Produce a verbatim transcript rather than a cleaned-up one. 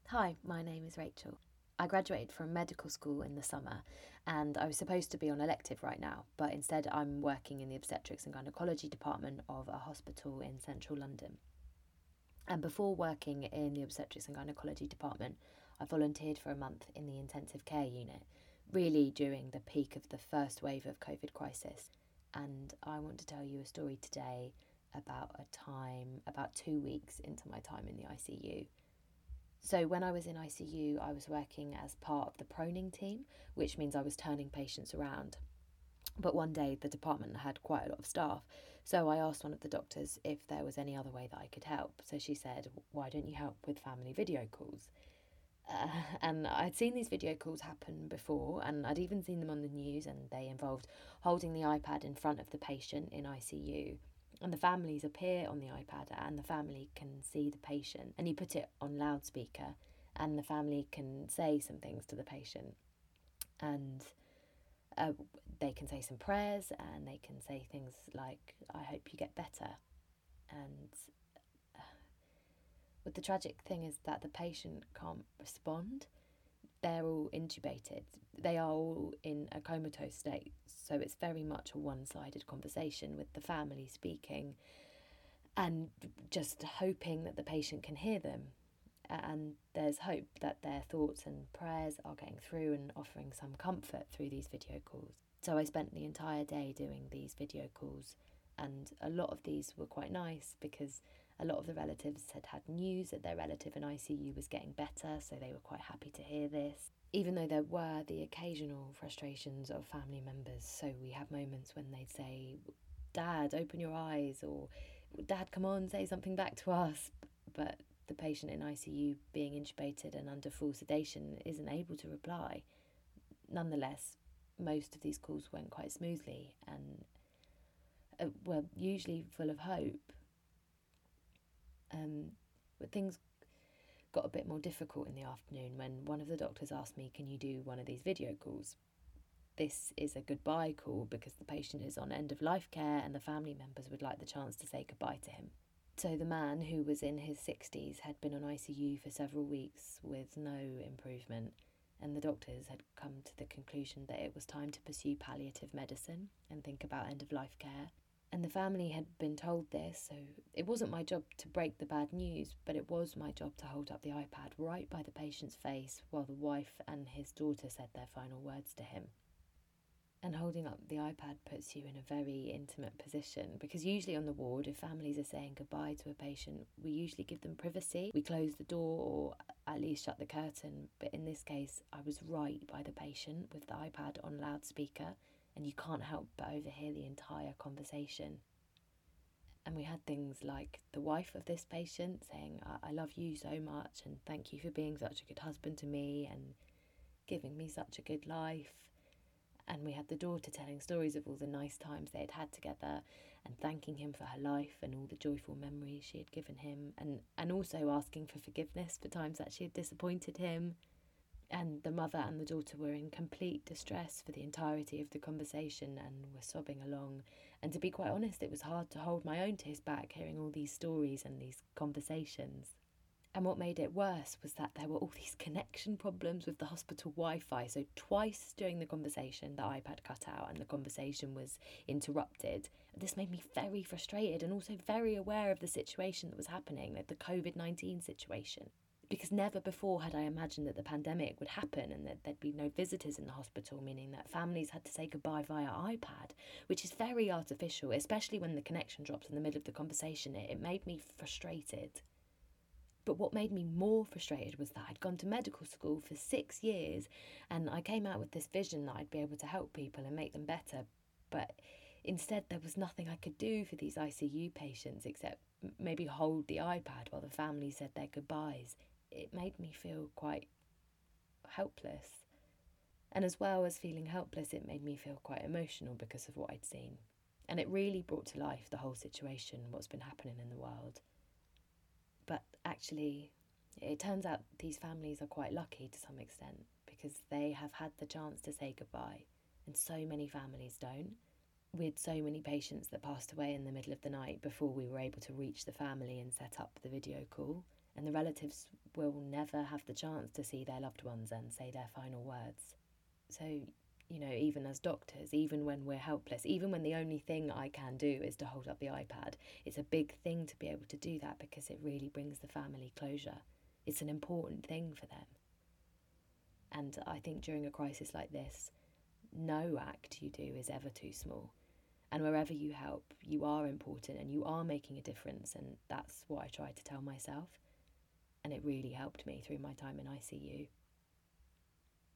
Hi, my name is Rachel. I graduated from medical school in the summer and I was supposed to be on elective right now, but instead I'm working in the obstetrics and gynecology department of a hospital in central London. And before working in the obstetrics and gynecology department, I volunteered for a month in the intensive care unit, really during the peak of the first wave of COVID crisis. And I want to tell you a story today about a time, about two weeks into my time in the I C U. So when I was in I C U, I was working as part of the proning team, which means I was turning patients around. But one day the department had quite a lot of staff, so I asked one of the doctors if there was any other way that I could help. So she said, why don't you help with family video calls? Uh, and I'd seen these video calls happen before, and I'd even seen them on the news, and they involved holding the iPad in front of the patient in I C U. And the families appear on the iPad and the family can see the patient, and you put it on loudspeaker and the family can say some things to the patient, and uh, they can say some prayers and they can say things like, I hope you get better. And uh, but the tragic thing is that the patient can't respond. They're all intubated. They are all in a comatose state. So it's very much a one-sided conversation with the family speaking and just hoping that the patient can hear them. And there's hope that their thoughts and prayers are getting through and offering some comfort through these video calls. So I spent the entire day doing these video calls, and a lot of these were quite nice because a lot of the relatives had had news that their relative in I C U was getting better, so they were quite happy to hear this. Even though there were the occasional frustrations of family members, so we have moments when they'd say, Dad, open your eyes, or Dad, come on, say something back to us. But the patient in I C U being intubated and under full sedation isn't able to reply. Nonetheless, most of these calls went quite smoothly and uh, were usually full of hope. Um, but things got a bit more difficult in the afternoon when one of the doctors asked me, can you do one of these video calls? This is a goodbye call because the patient is on end of life care and the family members would like the chance to say goodbye to him. So the man, who was in his sixties, had been on I C U for several weeks with no improvement, and the doctors had come to the conclusion that it was time to pursue palliative medicine and think about end of life care. And the family had been told this, so it wasn't my job to break the bad news, but it was my job to hold up the iPad right by the patient's face while the wife and his daughter said their final words to him. And holding up the iPad puts you in a very intimate position, because usually on the ward, if families are saying goodbye to a patient, we usually give them privacy. We close the door or at least shut the curtain. But in this case, I was right by the patient with the iPad on loudspeaker, and you can't help but overhear the entire conversation. And we had things like the wife of this patient saying, I, I love you so much and thank you for being such a good husband to me and giving me such a good life. And we had the daughter telling stories of all the nice times they had had together and thanking him for her life and all the joyful memories she had given him, and, and also asking for forgiveness for times that she had disappointed him. And the mother and the daughter were in complete distress for the entirety of the conversation and were sobbing along. And to be quite honest, it was hard to hold my own tears back hearing all these stories and these conversations. And what made it worse was that there were all these connection problems with the hospital Wi-Fi. So twice during the conversation, the iPad cut out and the conversation was interrupted. This made me very frustrated and also very aware of the situation that was happening, like the covid nineteen situation. Because never before had I imagined that the pandemic would happen and that there'd be no visitors in the hospital, meaning that families had to say goodbye via iPad, which is very artificial, especially when the connection drops in the middle of the conversation. It, it made me frustrated. But what made me more frustrated was that I'd gone to medical school for six years and I came out with this vision that I'd be able to help people and make them better. But instead, there was nothing I could do for these I C U patients except maybe hold the iPad while the family said their goodbyes. It made me feel quite helpless. And as well as feeling helpless, it made me feel quite emotional because of what I'd seen. And it really brought to life the whole situation, what's been happening in the world. But actually, it turns out these families are quite lucky to some extent because they have had the chance to say goodbye, and so many families don't. We had so many patients that passed away in the middle of the night before we were able to reach the family and set up the video call, and the relatives will never have the chance to see their loved ones and say their final words. So, you know, even as doctors, even when we're helpless, even when the only thing I can do is to hold up the iPad, it's a big thing to be able to do that because it really brings the family closure. It's an important thing for them. And I think during a crisis like this, no act you do is ever too small. And wherever you help, you are important and you are making a difference. And that's what I try to tell myself. And it really helped me through my time in I C U.